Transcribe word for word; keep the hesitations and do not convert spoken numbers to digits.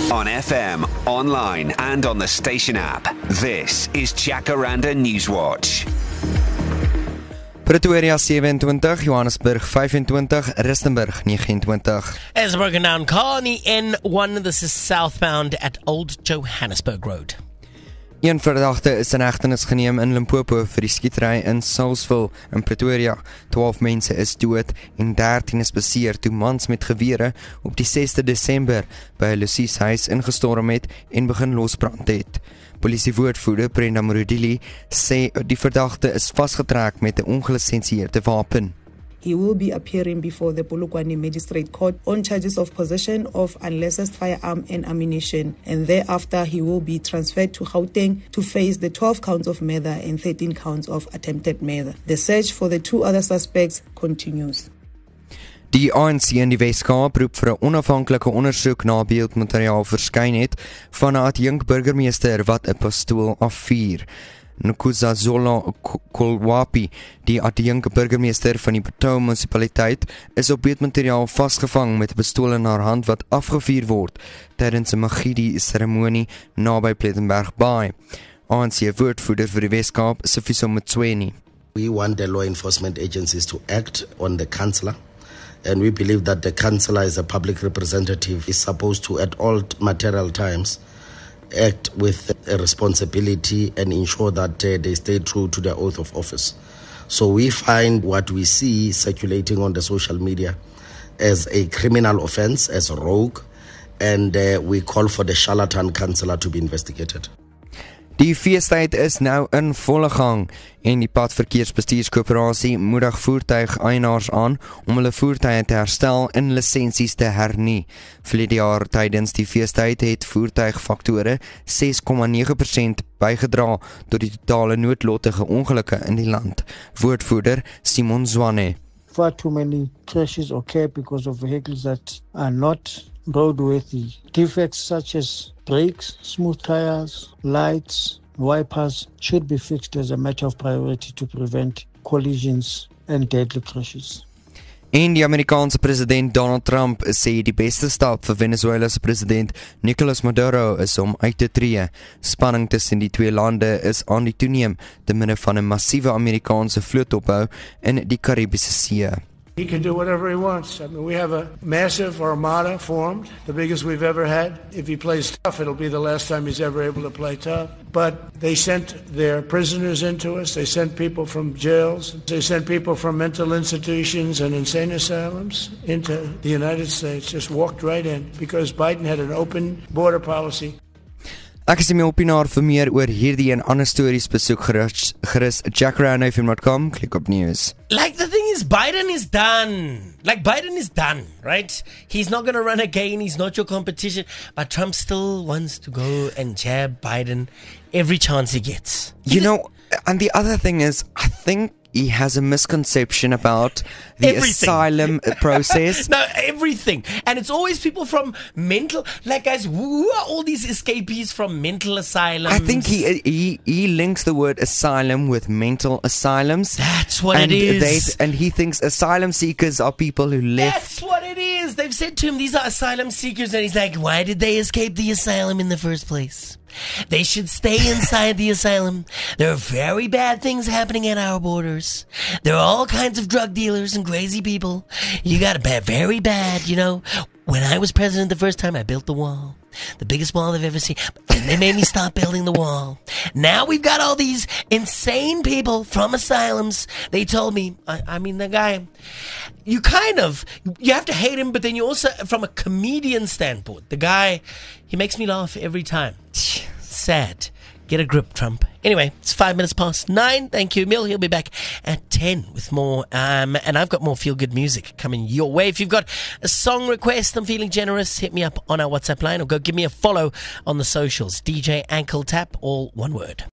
On F M, online and on the station app. This is Jacaranda Newswatch. Pretoria sevenentwintig, Johannesburg vyfentwintig, Rustenburg negenentwintig. As broken down, car on the N one, this is southbound at Old Johannesburg Road. Een verdagte is in hegtenis geneem in Limpopo vir die skietery in Salisville in Pretoria. twaalf mense is dood en dertien is beseer toe mans met gewere op die sesde Desember by Lucies huis ingestorm het en begin losbrand het. Polisiewoordvoerder Brenda Murudili sê die verdagte is vasgetrek met 'n ongelisensieerde wapen. He will be appearing before the Polokwane Magistrate Court on charges of possession of unlicensed firearm and ammunition, and thereafter he will be transferred to Gauteng to face the twelve counts of murder and thirteen counts of attempted murder. The search for the two other suspects continues. Die A N C in die Wes-Kaap roep vir 'n onafhanklike ondersoek na beeldmateriaal verskyn het van 'n adjunk burgemeester wat 'n pistool afvuur. Nkosazana Kolwapi, die adjunk burgemeester van die Pretoria munisipaliteit, is op beeldmateriaal vasgevang met 'n pistool in haar hand wat afgevuur word tydens 'n Magidi-seremonie naby Plettenberg Bay. A N C woordvoerder vir die Wes-Kaap, Sifiso Motsweni. We want the law enforcement agencies to act on the councillor. And we believe that the councillor as a public representative is supposed to, at all material times, act with a responsibility and ensure that uh, they stay true to their oath of office. So we find what we see circulating on the social media as a criminal offence, as a rogue, and uh, we call for the charlatan councillor to be investigated. Die feestyd is nou in volle gang en die Padverkeersbestuurskoöperasie moedig voertuig-eienaars aan om hulle voertuie te herstel en lisensies te hernie. Verlede jaar tydens die feestyd het voertuigfaktore ses komma nege persent bygedra tot die totale noodlottige ongelukke in die land. Woordvoerder Simon Zwane. Far too many crashes occur because of vehicles that are not roadworthy. Defects such as brakes, smooth tires, lights, wipers should be fixed as a matter of priority to prevent collisions and deadly crashes. En die Amerikaanse president Donald Trump sê die beste stap vir Venezuela se president Nicolas Maduro is om uit te tree. Spanning tussen die twee lande is aan die toeneem te midde van 'n massiewe Amerikaanse vlootopbou in die Karibiese See. He can do whatever he wants. I mean, we have a massive armada formed, the biggest we've ever had. If he plays tough, it'll be the last time he's ever able to play tough. But they sent their prisoners into us. They sent people from jails. They sent people from mental institutions and insane asylums into the United States. Just walked right in because Biden had an open border policy. Ek is die opinaar vir meer oor hierdie en ander stories besoek gerus, gerus jacaranda f m dot com, klik op news. Like, the thing is, Biden is done. Like, Biden is done, right? He's not going to run again. He's not your competition. But Trump still wants to go and jab Biden every chance he gets. You know, and the other thing is, I think he has a misconception about the Everything. asylum process. No, everything. And it's always people from mental, like, guys, who are all these escapees from mental asylums? I think he he he links the word asylum with mental asylums. That's what and it is. They, and he thinks asylum seekers are people who left. That's what it is. They've said to him, these are asylum seekers. And he's like, why did they escape the asylum in the first place? They should stay inside the asylum. There are very bad things happening at our borders. There are all kinds of drug dealers and crazy people. You got it bad, very bad, you know. When I was president the first time, I built the wall. The biggest wall I've ever seen. And they made me stop building the wall. Now we've got all these insane people from asylums. They told me, I, I mean, the guy, you kind of, you have to hate him, but then you also, from a comedian standpoint, the guy, he makes me laugh every time. Sad. Get a grip, Trump. Anyway, it's five minutes past nine. Thank you, Mill. He'll be back at ten with more. Um, and I've got more feel-good music coming your way. If you've got a song request, I'm feeling generous, hit me up on our WhatsApp line or go give me a follow on the socials. D J Ankle Tap, all one word.